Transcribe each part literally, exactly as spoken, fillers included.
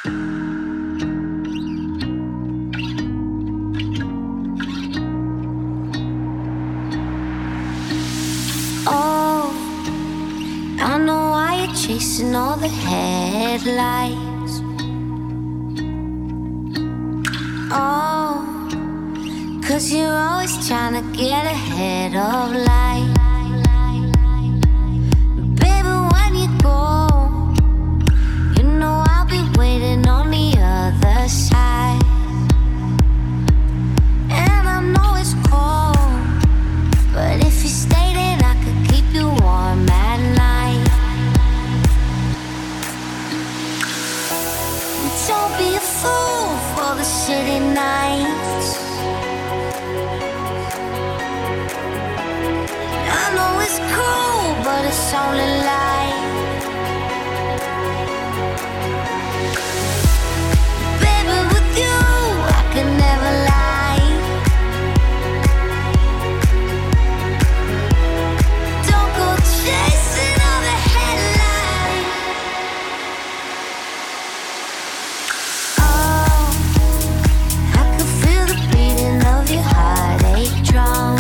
Oh, I know why you're chasing all the headlights. Oh, 'cause you're always trying to get ahead of life. Baby, when you go, you know I'll be waiting on the other side. And I know it's cold, but if you stay, then I could keep you warm at night. Don't be a fool for the city nights. I know it's cool, but it's only light. Baby, with you, I can never lie. Don't go chasing all the headlines. Oh, I can feel the beating of your heartache drum.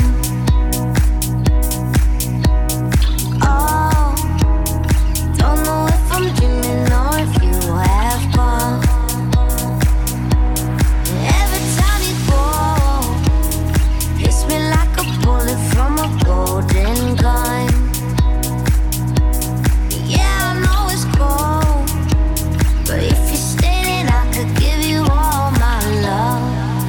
Oh, don't know if I'm dreaming or if you have gone. Every time you go, hits me like a bullet from a golden gun. Yeah, I know it's cold, but if you stay, then I could give you all my love.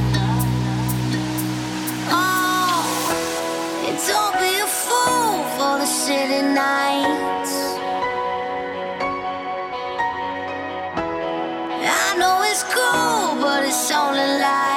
Oh, and don't be a fool for the city nights. I know it's cool, but it's only light.